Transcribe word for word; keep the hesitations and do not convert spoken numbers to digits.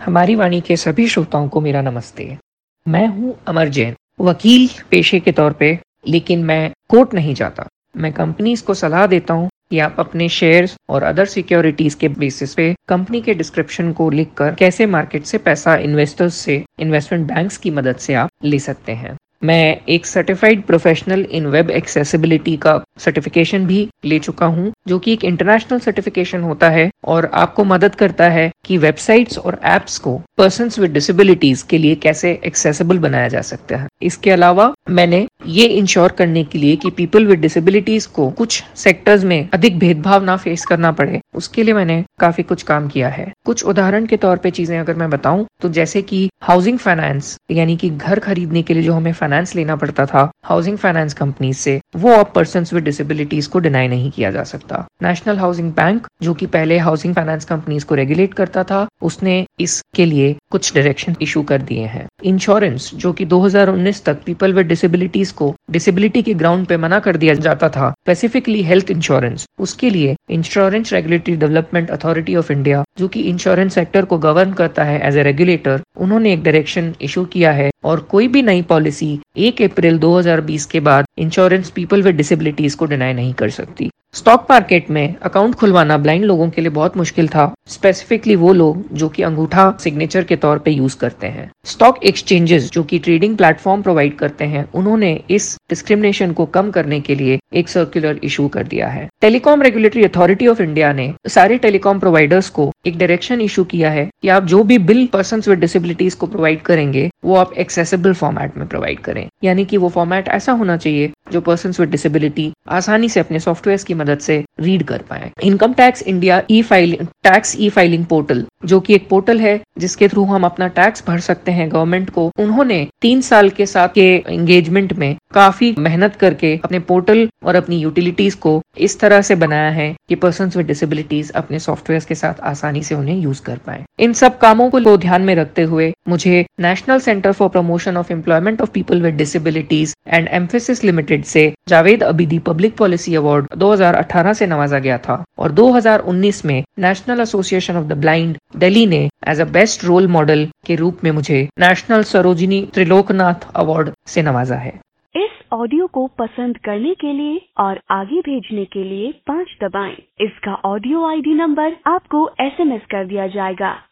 हमारी वाणी के सभी श्रोताओं को मेरा नमस्ते। मैं हूँ अमर जैन, वकील पेशे के तौर पे, लेकिन मैं कोर्ट नहीं जाता। मैं कंपनीज को सलाह देता हूँ कि आप अपने शेयर्स और अदर सिक्योरिटीज के बेसिस पे कंपनी के डिस्क्रिप्शन को लिखकर कैसे मार्केट से पैसा इन्वेस्टर्स से, इन्वेस्टमेंट बैंक्स की मदद से आप ले सकते हैं। मैं एक certified professional in web accessibility का सर्टिफिकेशन भी ले चुका हूँ, जो कि एक इंटरनेशनल सर्टिफिकेशन होता है और आपको मदद करता है कि वेबसाइट्स और एप्स को पर्सन्स विद डिसेबिलिटीज के लिए कैसे एक्सेसिबल बनाया जा सकता है। इसके अलावा मैंने ये इंश्योर करने के लिए कि पीपल विद डिसेबिलिटीज को कुछ सेक्टर्स में अधिक भेदभाव ना फेस करना पड़े, उसके लिए मैंने काफी कुछ काम किया है। कुछ उदाहरण के तौर पे चीजें अगर मैं बताऊं तो जैसे कि हाउसिंग फाइनेंस, यानी कि घर खरीदने के लिए जो हमें फाइनेंस लेना पड़ता था हाउसिंग फाइनेंस कंपनी से, वो अब पर्सन्स विद डिसेबिलिटीज को डिनाई नहीं किया जा सकता। नेशनल हाउसिंग बैंक, जो कि पहले हाउसिंग फाइनेंस कंपनीज को रेगुलेट करता था, उसने इसके लिए कुछ डायरेक्शन इशू कर दिए हैं। इंश्योरेंस, जो कि दो हज़ार उन्नीस तक पीपल विद डिसेबिलिटीज को डिसेबिलिटी के ग्राउंड पे मना कर दिया जाता था, स्पेसिफिकली हेल्थ इंश्योरेंस, उसके लिए insurance regulatory development authority of India, जो कि इंश्योरेंस सेक्टर को गवर्न करता है एज ए रेगुलेटर, उन्होंने एक डायरेक्शन इशू किया है और कोई भी नई पॉलिसी एक अप्रैल दो हज़ार बीस के बाद इंश्योरेंस पीपल विद डिसेबिलिटीज को डिनाई नहीं कर सकती। स्टॉक मार्केट में अकाउंट खुलवाना ब्लाइंड लोगों के लिए बहुत मुश्किल था, स्पेसिफिकली वो लोग जो कि अंगूठा सिग्नेचर के तौर पे यूज करते हैं। स्टॉक एक्सचेंजेस, जो कि ट्रेडिंग प्लेटफॉर्म प्रोवाइड करते हैं, उन्होंने इस डिस्क्रिमिनेशन को कम करने के लिए एक सर्कुलर इशू कर दिया है। Telecom regulatory authority of India ने सारे टेलीकॉम प्रोवाइडर्स को एक डायरेक्शन इशू किया है कि आप जो भी बिल पर्सन्स विद डिसेबिलिटीज को प्रोवाइड करेंगे वो आप एक्सेसिबल फॉर्मेट में प्रोवाइड करें, यानी कि वो फॉर्मेट ऐसा होना चाहिए जो पर्सन्स विद डिसेबिलिटी आसानी से अपने सॉफ्टवेयर की मदद से रीड कर पाए। Income tax India e filing tax e filing portal, जो कि एक पोर्टल है जिसके थ्रू हम अपना टैक्स भर सकते हैं गवर्नमेंट को, उन्होंने तीन साल के साथ के एंगेजमेंट में काफी मेहनत करके अपने पोर्टल और अपनी यूटिलिटीज को इस तरह से बनाया है कि पर्सन्स विद डिसेबिलिटीज अपने सॉफ्टवेयर के साथ आसानी से उन्हें यूज कर पाए। इन सब कामों को ध्यान में रखते हुए मुझे national centre for promotion of employment of people with disabilities and Mphasis limited से Javed Abidi public policy award दो हज़ार अठारह से नवाजा गया था और दो हज़ार उन्नीस में national association of the blind Delhi ने as a best role model के रूप में मुझे नेशनल सरोजिनी त्रिलोकनाथ अवार्ड से नवाजा है। इस ऑडियो को पसंद करने के लिए और आगे भेजने के लिए पाँच दबाएं। इसका ऑडियो आईडी नंबर आपको एसएमएस कर दिया जाएगा।